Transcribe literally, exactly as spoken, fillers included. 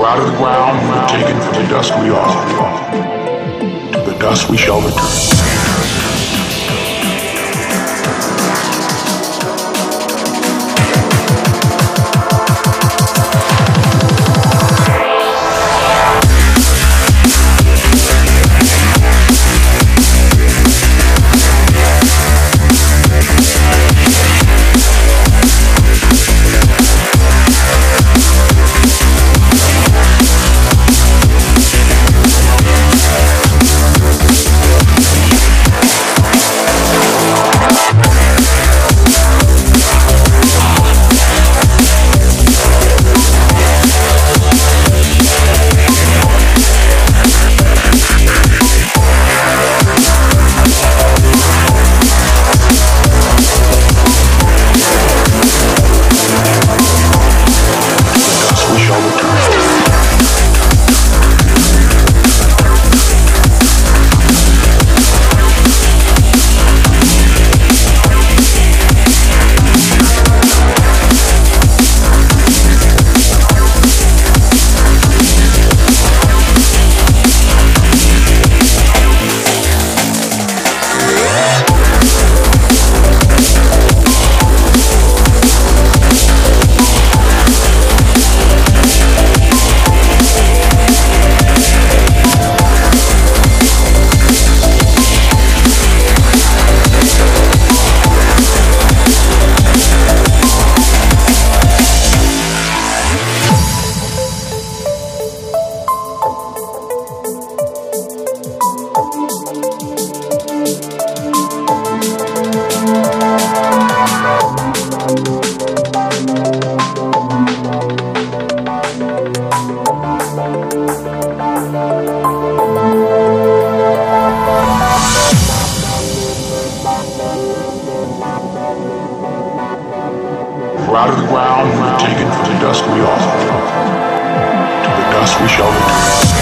out of the ground, we were taken from the dust we are. To the dust we shall return. We're out of the ground, we were taken from the dust we are. To the dust we shall return.